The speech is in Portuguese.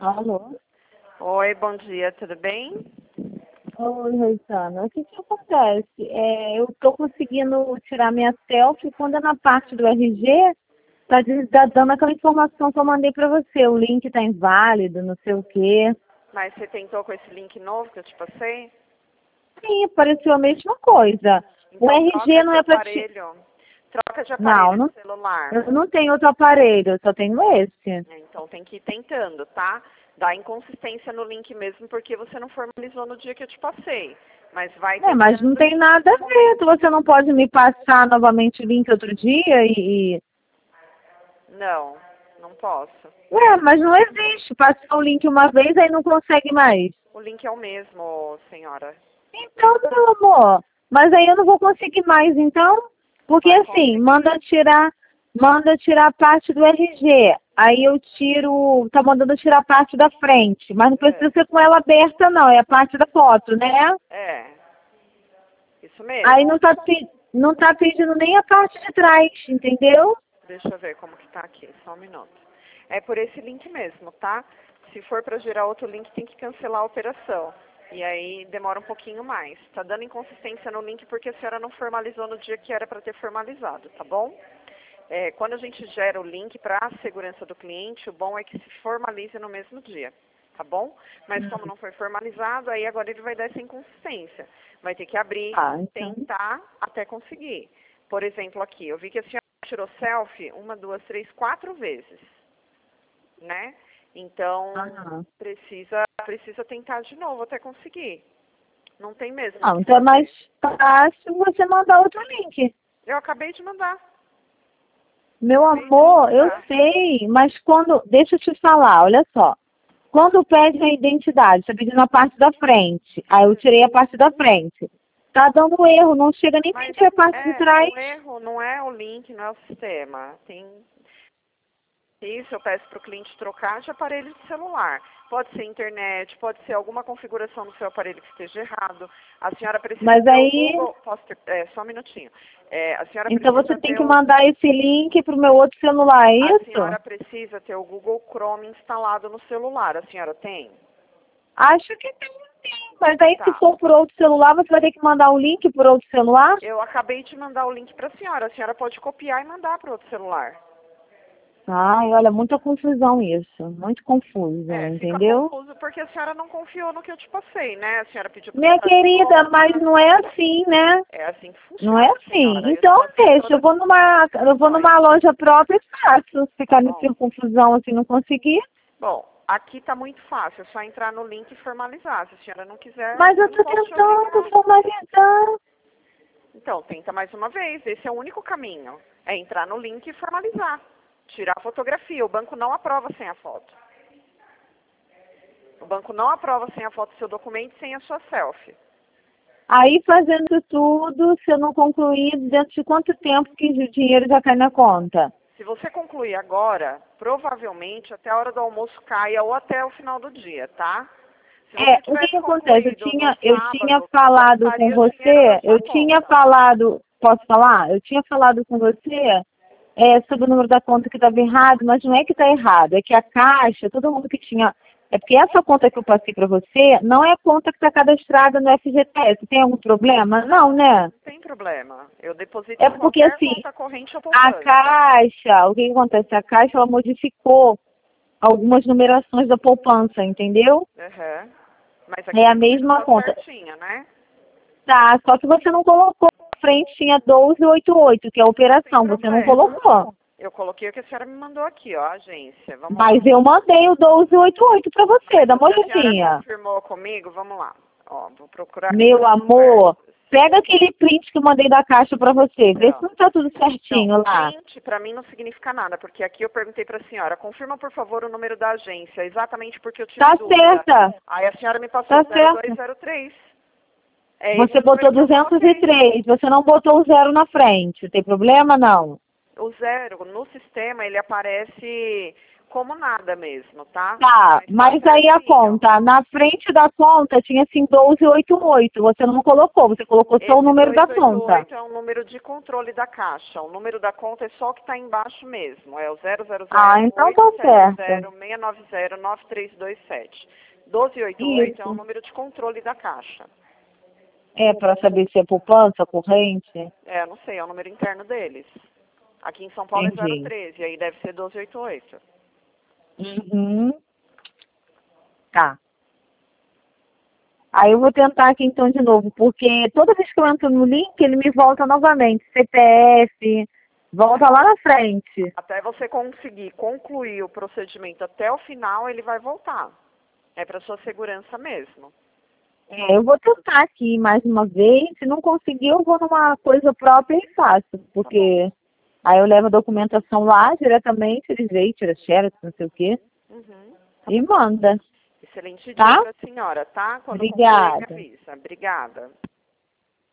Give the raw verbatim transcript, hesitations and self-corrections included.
Alô? Oi, bom dia, tudo bem? Oi, Rosana. O que que acontece? É, eu estou conseguindo tirar minha selfie quando é na parte do R G, tá, diz- tá dando aquela informação que eu mandei para você. O link está inválido, não sei o quê. Mas você tentou com esse link novo que eu te passei? Sim, apareceu a mesma coisa. O Então troca R G não de é para ti... aparelho. Troca de Não, aparelho não, de celular. eu não tenho outro aparelho, eu só tenho esse. É, Então tem que ir tentando, tá? Dá inconsistência no link mesmo porque você não formalizou no dia que eu te passei. Mas vai É, mas não tentando tem que nada a no ver. momento. Você não pode me passar novamente o link outro dia e... e- Não, não posso. Ué, mas não existe. Passou o link uma vez, aí não consegue mais. O link é o mesmo, senhora. Então, meu amor, mas aí eu não vou conseguir mais, então? Porque Vai assim, conseguir. manda tirar, manda tirar a parte do R G. Aí eu tiro, tá mandando tirar a parte da frente, mas não precisa ser com ela aberta não, é a parte da foto, né? É, isso Aí mesmo. não tá, pe- não tá pedindo nem a parte de trás, entendeu? Deixa eu ver como que tá aqui, só um minuto. É por esse link mesmo, tá? Se for para gerar outro link, tem que cancelar a operação. E aí demora um pouquinho mais. Tá dando inconsistência no link porque a senhora não formalizou no dia que era para ter formalizado, tá bom? É, quando a gente gera o link para a segurança do cliente, o bom é que se formalize no mesmo dia, tá bom? Mas como não foi formalizado, aí agora ele vai dar essa inconsistência. Vai ter que abrir, Ah, então. tentar até conseguir. Por exemplo, aqui, eu vi que a senhora tirou selfie uma, duas, três, quatro vezes, né? Então, Aham. precisa, precisa tentar de novo até conseguir. Não tem mesmo o Não, que então é mais fazer. fácil você mandar outro link. Eu acabei de mandar. Meu Acabei de amor, eu mandar. sei, mas quando. Deixa eu te falar, olha só. Quando pede a identidade, você pedindo a parte da frente. Aí eu tirei a parte da frente. Tá dando erro, não chega nem Mas pedir a parte de é, trás. o erro não é o link, não é o sistema. Tem isso, eu peço para o cliente trocar de aparelho de celular. Pode ser internet, pode ser alguma configuração no seu aparelho que esteja errado. A senhora precisa Mas ter o aí, Google. Posso ter, é, só um minutinho. É, a senhora então você precisa tem ter que o. mandar esse link pro meu outro celular, é A isso? senhora precisa ter o Google Chrome instalado no celular. A senhora tem? Acho que tem, sim. Mas aí se Tá. for por outro celular, você vai ter que mandar o link por outro celular? Eu acabei de mandar o link para a senhora. A senhora pode copiar e mandar para outro celular. Ai, olha, muita confusão isso. Muito confuso, É, fica entendeu? confuso porque a senhora não confiou no que eu te passei, né? A senhora pediu para Minha trocar de querida, mas conta. não é assim, né? É assim que Não é funciona, assim. senhora. Eu te Então, passei deixa, eu todas vou as numa, eu vou informações. numa loja própria e faço. Se Tá ficar bom? nessa confusão assim, não conseguir. Bom, aqui tá muito fácil. É só entrar no link e formalizar. Se a senhora não quiser, Mas eu eu não tô posso te obrigar. tentando formalizar. Então, tenta mais uma vez. Esse é o único caminho. É entrar no link e formalizar. Tirar a fotografia. O banco não aprova sem a foto. O banco não aprova sem a foto do seu documento e sem a sua selfie. Aí, fazendo tudo, se eu não concluir, dentro de quanto tempo que o dinheiro já cai na conta? Se você concluir agora, provavelmente até a hora do almoço caia ou até o final do dia, tá? Se É, você o que tivesse que acontece? Eu concluído no tinha, eu tinha sábado, já falado com estaria dinheiro na você, sua eu tinha conta. falado, posso falar? Eu tinha falado com você é, sobre o número da conta que estava errado, mas não é que está errado, é que a Caixa, todo mundo que tinha... É porque essa conta que eu passei para você não é a conta que está cadastrada no F G T S. Tem algum problema? Não, né? Não tem problema. Eu deposito É em porque, qualquer assim, conta corrente ou a poupança. Caixa, o que, que acontece? A Caixa, ela modificou algumas numerações da poupança, entendeu? Uhum. Mas aqui É a o número mesma tá conta. certinha, né? Tá, só que você não colocou. Na frente tinha doze oitenta e oito, que é a Não tem operação. Você não problema. colocou. Eu coloquei o que a senhora me mandou aqui, ó, agência. Vamos lá. Mas eu mandei o doze oitenta e oito para você, Mas dá o uma que a senhora olhadinha. confirmou comigo, vamos lá. Ó, vou procurar aqui Meu nas amor, conversas. pega aquele print que eu mandei da caixa para você. Vê se Não. não tá tudo Então, certinho lá. print para mim não significa nada, porque aqui eu perguntei para a senhora, confirma por favor o número da agência, exatamente porque eu tive Tá dúvida. certa, Aí a senhora me passou tá zero dois certa. zero três. É esse Você o número botou que eu duzentos e coloquei. três, você não botou o zero na frente. Tem problema, não? O zero, no sistema, ele aparece como nada mesmo, tá? Tá, Mas mas tá aí a certinho. conta, na frente da conta tinha assim doze oitenta e oito, você não colocou, você colocou só o Esse número da dois oito conta. oito é o número de controle da caixa. O número da conta é só o que está embaixo mesmo. É o zero zero Ah, zero então oito tá sete certo. zero seis nove zero nove três dois sete. doze oitenta e oito é o Isso. número de controle da caixa. É para saber se é poupança, corrente. É, não sei, é o número interno deles. Aqui em São Paulo é zero Entendi. treze, aí deve ser doze oitenta e oito. Uhum. Tá. Aí eu vou tentar aqui então de novo, porque toda vez que eu entro no link, ele me volta novamente. C P F, volta lá na frente. Até você conseguir concluir o procedimento até o final, ele vai voltar. É para sua segurança mesmo. É, eu vou tentar aqui mais uma vez. Se não conseguir, eu vou numa coisa própria e faço. Tá bom. Porque aí eu levo a documentação lá diretamente, eles veem, tira xerox, não sei o quê, Uhum. e manda. Excelente dia Tá? para a senhora, tá? Quando concluir, me Obrigada. avisa. Obrigada.